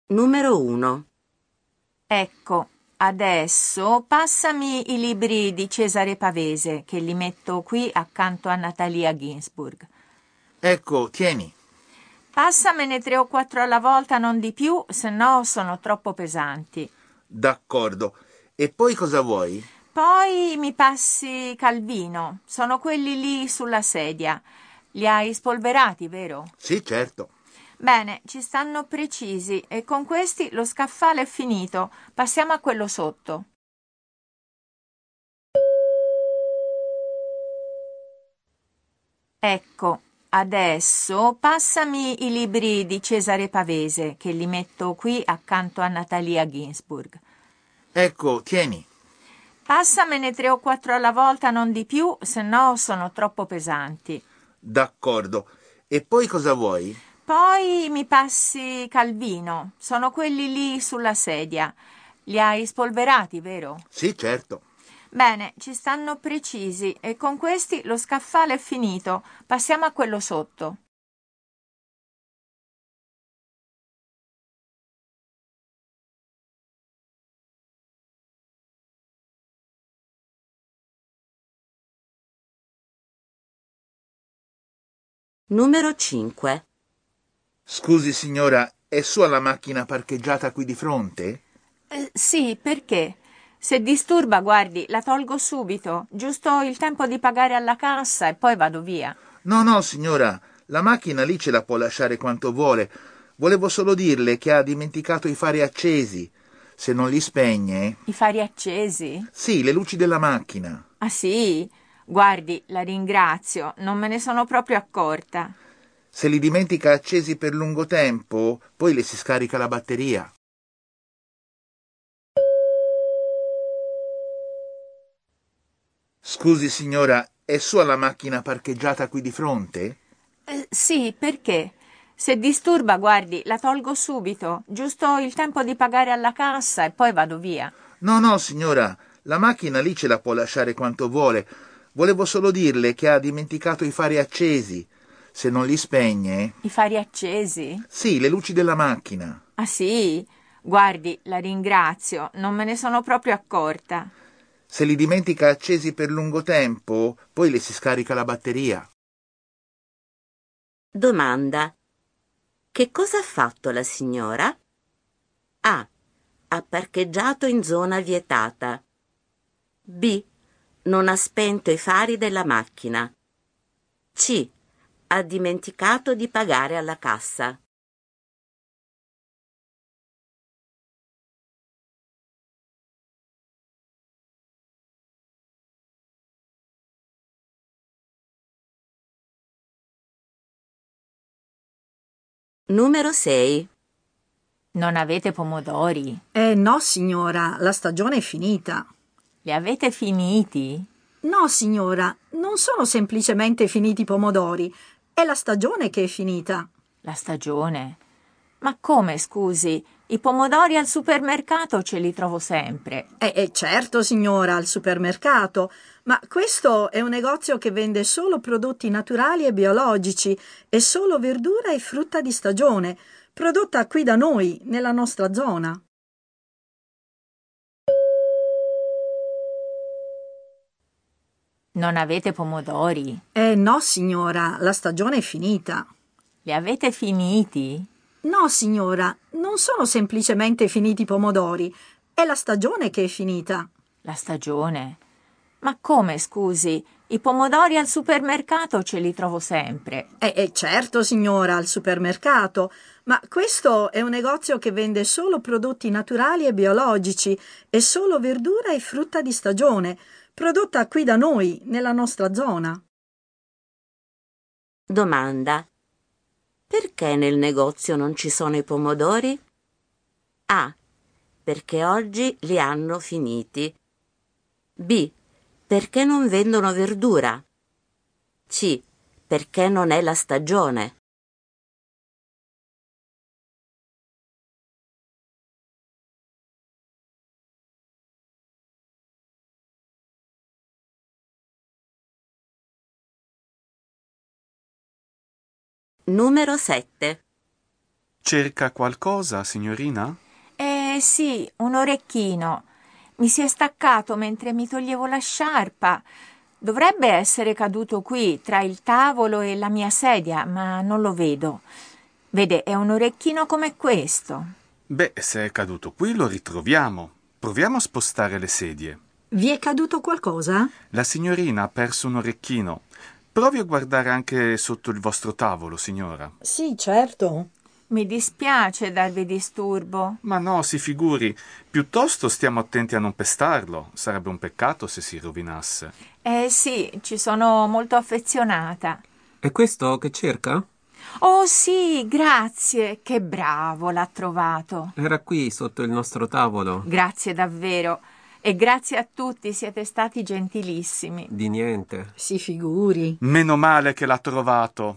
Numero 1. Ecco, adesso passami i libri di Cesare Pavese, che li metto qui accanto a Natalia Ginsburg. Ecco, tieni. Passamene 3 o 4 alla volta, non di più, se no sono troppo pesanti. D'accordo. E poi cosa vuoi? Poi mi passi Calvino, sono quelli lì sulla sedia. Li hai spolverati, vero? Sì, certo. Bene, ci stanno precisi e con questi lo scaffale è finito. Passiamo a quello sotto. Ecco, adesso passami i libri di Cesare Pavese, che li metto qui accanto a Natalia Ginsburg. Ecco, tieni. Passamene 3 o 4 alla volta, non di più, se no sono troppo pesanti. D'accordo. E poi cosa vuoi? Poi mi passi Calvino, sono quelli lì sulla sedia. Li hai spolverati, vero? Sì, certo. Bene, ci stanno precisi e con questi lo scaffale è finito. Passiamo a quello sotto. Numero 5. Scusi, signora, è sua la macchina parcheggiata qui di fronte? Sì, perché? Se disturba, guardi, la tolgo subito. Giusto il tempo di pagare alla cassa e poi vado via. No, signora, la macchina lì ce la può lasciare quanto vuole. Volevo solo dirle che ha dimenticato i fari accesi. Se non li spegne... I fari accesi? Sì, le luci della macchina. Ah sì? Guardi, la ringrazio, non me ne sono proprio accorta. Se li dimentica accesi per lungo tempo, poi le si scarica la batteria. Scusi, signora, è sua la macchina parcheggiata qui di fronte? Sì, perché? Se disturba, guardi, la tolgo subito. Giusto il tempo di pagare alla cassa e poi vado via. No, signora, la macchina lì ce la può lasciare quanto vuole. Volevo solo dirle che ha dimenticato i fari accesi. Se non li spegne... I fari accesi? Sì, le luci della macchina. Ah sì? Guardi, la ringrazio, non me ne sono proprio accorta. Se li dimentica accesi per lungo tempo, poi le si scarica la batteria. Domanda. Che cosa ha fatto la signora? A. Ha parcheggiato in zona vietata. B. Non ha spento i fari della macchina. C. Ha dimenticato di pagare alla cassa. Numero 6. Non avete pomodori? No, signora, la stagione è finita. Li avete finiti? No, signora, non sono semplicemente finiti i pomodori, è la stagione che è finita. La stagione? Ma come, scusi? I pomodori al supermercato ce li trovo sempre. Certo, signora, al supermercato, ma questo è un negozio che vende solo prodotti naturali e biologici e solo verdura e frutta di stagione, prodotta qui da noi, nella nostra zona. Non avete pomodori? No, signora, la stagione è finita. Li avete finiti? No, signora, non sono semplicemente finiti i pomodori, è la stagione che è finita. La stagione? Ma come, scusi? I pomodori al supermercato ce li trovo sempre. Certo, signora, al supermercato, ma questo è un negozio che vende solo prodotti naturali e biologici e solo verdura e frutta di stagione, prodotta qui da noi, nella nostra zona. Domanda. Perché nel negozio non ci sono i pomodori? A. Perché oggi li hanno finiti. B. Perché non vendono verdura. C. Perché non è la stagione. Numero 7. Cerca qualcosa, signorina? Sì, un orecchino. Mi si è staccato mentre mi toglievo la sciarpa. Dovrebbe essere caduto qui, tra il tavolo e la mia sedia, ma non lo vedo. Vede, è un orecchino come questo. Beh, se è caduto qui lo ritroviamo. Proviamo a spostare le sedie. Vi è caduto qualcosa? La signorina ha perso un orecchino. Provi a guardare anche sotto il vostro tavolo, signora. Sì, certo. Mi dispiace darvi disturbo. Ma no, si figuri. Piuttosto stiamo attenti a non pestarlo. Sarebbe un peccato se si rovinasse. Sì, ci sono molto affezionata. E questo che cerca? Oh sì, grazie, che bravo, l'ha trovato. Era qui sotto il nostro tavolo. Grazie davvero. E grazie a tutti, siete stati gentilissimi. Di niente. Si figuri. Meno male che l'ha trovato.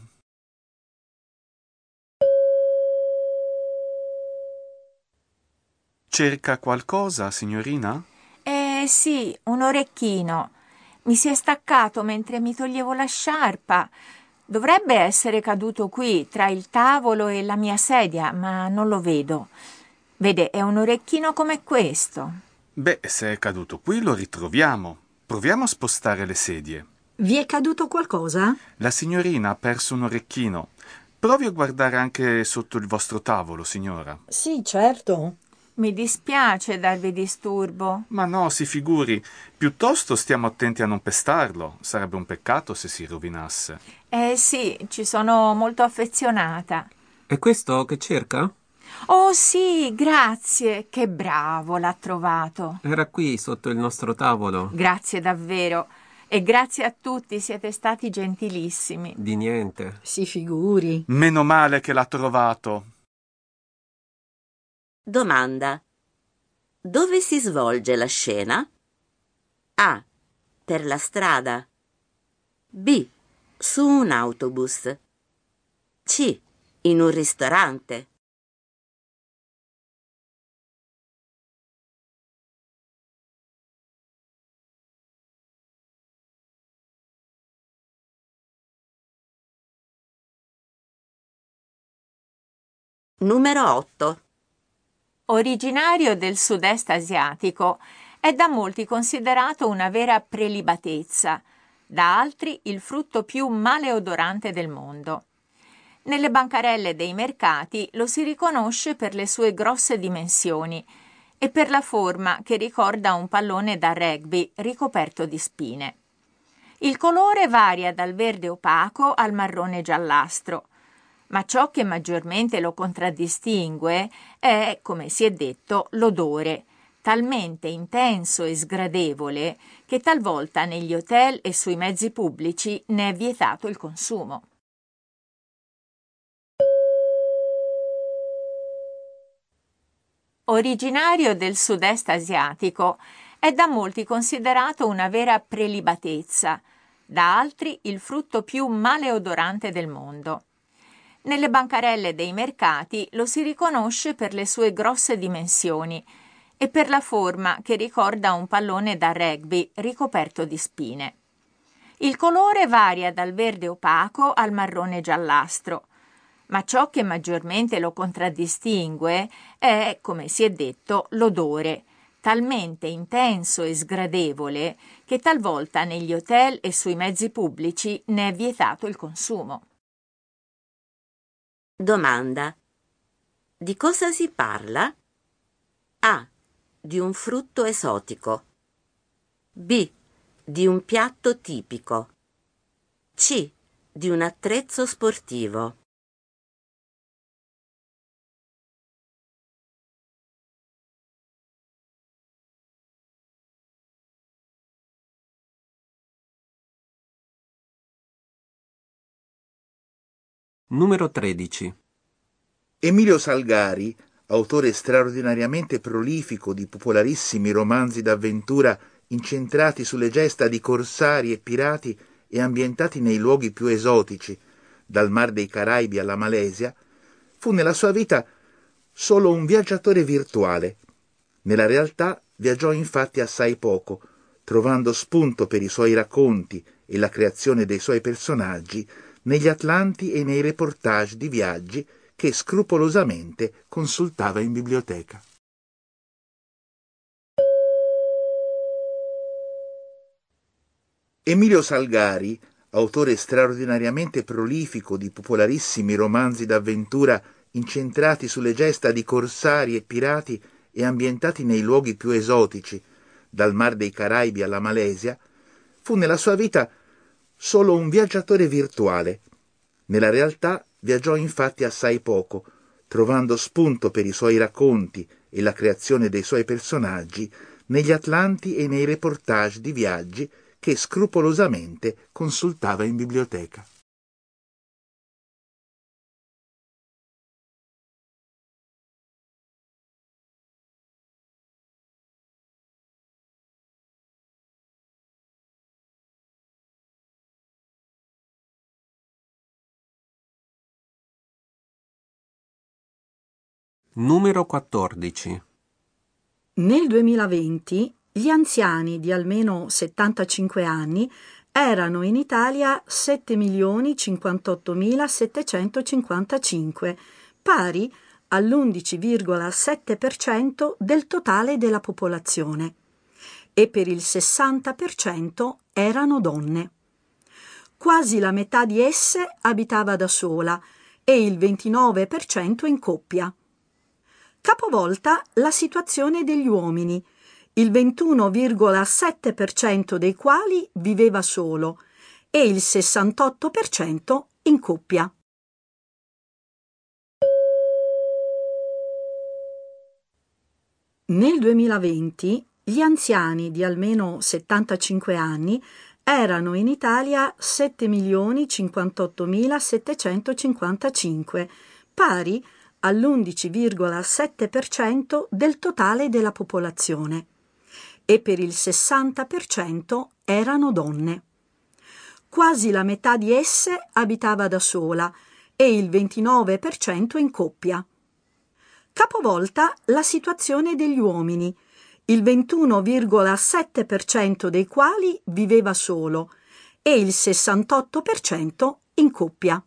Cerca qualcosa, signorina? Sì, un orecchino. Mi si è staccato mentre mi toglievo la sciarpa. Dovrebbe essere caduto qui, tra il tavolo e la mia sedia, ma non lo vedo. Vede, è un orecchino come questo. Beh, se è caduto qui lo ritroviamo. Proviamo a spostare le sedie. Vi è caduto qualcosa? La signorina ha perso un orecchino. Provi a guardare anche sotto il vostro tavolo, signora. Sì, certo. Mi dispiace darvi disturbo. Ma no, si figuri. Piuttosto stiamo attenti a non pestarlo. Sarebbe un peccato se si rovinasse. Sì, ci sono molto affezionata. E questo che cerca? Oh sì, grazie, che bravo, l'ha trovato. Era qui sotto il nostro tavolo. Grazie davvero. E grazie a tutti, siete stati gentilissimi. Di niente. Si figuri. Meno male che l'ha trovato. Domanda. Dove si svolge la scena? A. Per la strada. B. Su un autobus. C. In un ristorante. Numero 8. Originario del sud-est asiatico, è da molti considerato una vera prelibatezza, da altri il frutto più maleodorante del mondo. Nelle bancarelle dei mercati lo si riconosce per le sue grosse dimensioni e per la forma che ricorda un pallone da rugby ricoperto di spine. Il colore varia dal verde opaco al marrone giallastro, ma ciò che maggiormente lo contraddistingue è, come si è detto, l'odore, talmente intenso e sgradevole che talvolta negli hotel e sui mezzi pubblici ne è vietato il consumo. Originario del sud-est asiatico, è da molti considerato una vera prelibatezza, da altri il frutto più maleodorante del mondo. Nelle bancarelle dei mercati lo si riconosce per le sue grosse dimensioni e per la forma che ricorda un pallone da rugby ricoperto di spine. Il colore varia dal verde opaco al marrone giallastro, ma ciò che maggiormente lo contraddistingue è, come si è detto, l'odore, talmente intenso e sgradevole che talvolta negli hotel e sui mezzi pubblici ne è vietato il consumo. Domanda. Di cosa si parla? A. Di un frutto esotico. B. Di un piatto tipico. C. Di un attrezzo sportivo. Numero 13. Emilio Salgari, autore straordinariamente prolifico di popolarissimi romanzi d'avventura incentrati sulle gesta di corsari e pirati e ambientati nei luoghi più esotici, dal Mar dei Caraibi alla Malesia, fu nella sua vita solo un viaggiatore virtuale. Nella realtà viaggiò infatti assai poco, trovando spunto per i suoi racconti e la creazione dei suoi personaggi negli atlanti e nei reportage di viaggi che scrupolosamente consultava in biblioteca. Emilio Salgari, autore straordinariamente prolifico di popolarissimi romanzi d'avventura incentrati sulle gesta di corsari e pirati e ambientati nei luoghi più esotici, dal Mar dei Caraibi alla Malesia, fu nella sua vita solo un viaggiatore virtuale. Nella realtà viaggiò infatti assai poco, trovando spunto per i suoi racconti e la creazione dei suoi personaggi negli atlanti e nei reportage di viaggi che scrupolosamente consultava in biblioteca. Numero 14. Nel 2020 gli anziani di almeno 75 anni erano in Italia 7.058.755, pari all'11,7% del totale della popolazione, e per il 60% erano donne. Quasi la metà di esse abitava da sola e il 29% in coppia. Capovolta la situazione degli uomini, il 21,7% dei quali viveva solo e il 68% in coppia. Nel 2020 gli anziani di almeno 75 anni erano in Italia 7.058.755, pari all'11,7% del totale della popolazione, e per il 60% erano donne. Quasi la metà di esse abitava da sola e il 29% in coppia. Capovolta la situazione degli uomini, il 21,7% dei quali viveva solo e il 68% in coppia.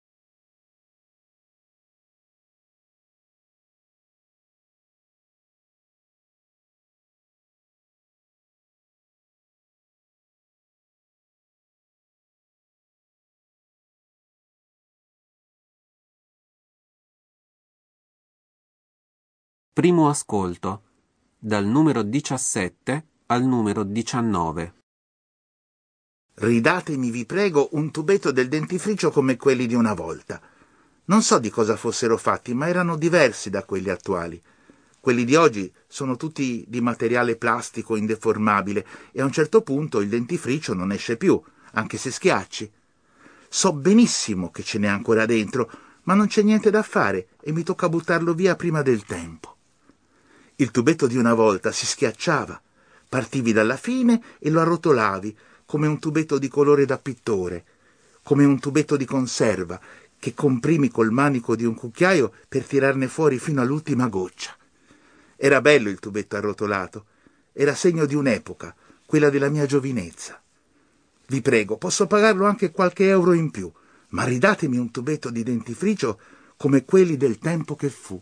Primo ascolto, dal numero 17 al numero 19. Ridatemi, vi prego, un tubetto del dentifricio come quelli di una volta. Non so di cosa fossero fatti, ma erano diversi da quelli attuali. Quelli di oggi sono tutti di materiale plastico indeformabile e a un certo punto il dentifricio non esce più, anche se schiacci. So benissimo che ce n'è ancora dentro, ma non c'è niente da fare e mi tocca buttarlo via prima del tempo. Il tubetto di una volta si schiacciava, partivi dalla fine e lo arrotolavi come un tubetto di colore da pittore, come un tubetto di conserva che comprimi col manico di un cucchiaio per tirarne fuori fino all'ultima goccia. Era bello il tubetto arrotolato, era segno di un'epoca, quella della mia giovinezza. Vi prego, posso pagarlo anche qualche euro in più, ma ridatemi un tubetto di dentifricio come quelli del tempo che fu.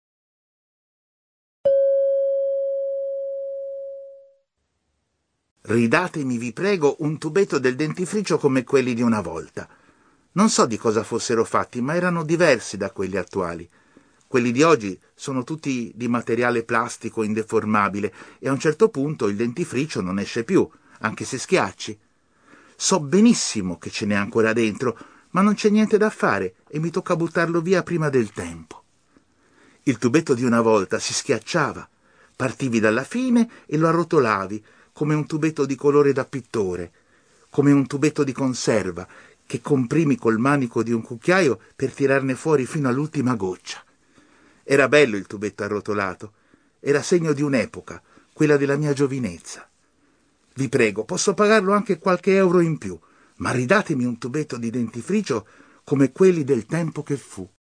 Ridatemi, vi prego, un tubetto del dentifricio come quelli di una volta. Non so di cosa fossero fatti, ma erano diversi da quelli attuali. Quelli di oggi sono tutti di materiale plastico indeformabile e a un certo punto il dentifricio non esce più, anche se schiacci. So benissimo che ce n'è ancora dentro, ma non c'è niente da fare e mi tocca buttarlo via prima del tempo. Il tubetto di una volta si schiacciava, partivi dalla fine e lo arrotolavi come un tubetto di colore da pittore, come un tubetto di conserva che comprimi col manico di un cucchiaio per tirarne fuori fino all'ultima goccia. Era bello il tubetto arrotolato, era segno di un'epoca, quella della mia giovinezza. Vi prego, posso pagarlo anche qualche euro in più, ma ridatemi un tubetto di dentifricio come quelli del tempo che fu.